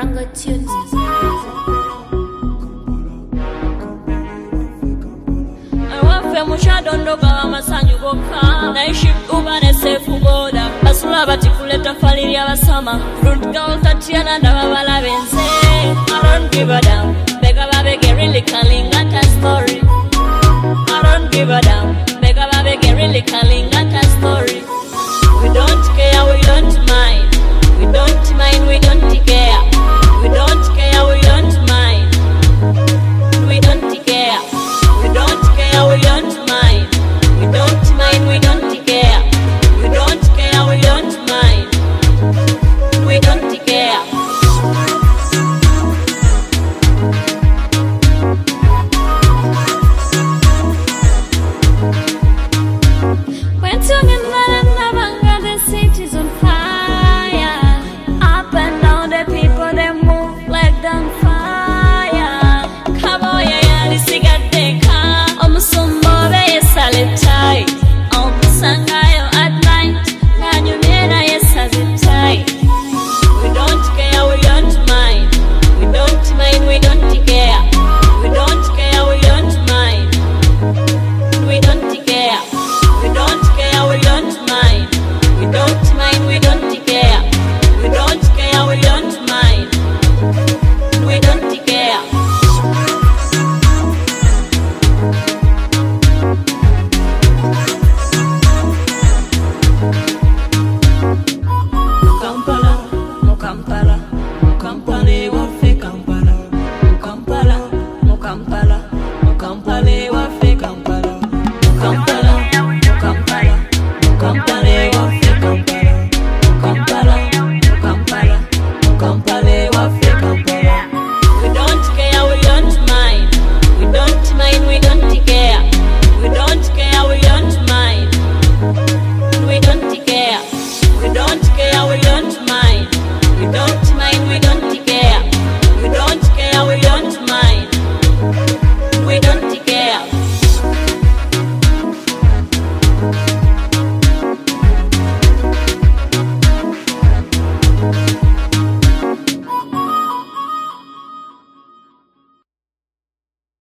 Rango Tunes. Mushadondoka wamasanyu goka naishi ubane sefu boda basula bati kuleta faliri abasama fruit girl Tatiana ndababala benze I don't give a damn bega babege really calling at a story I don't give a damn bega babege really calling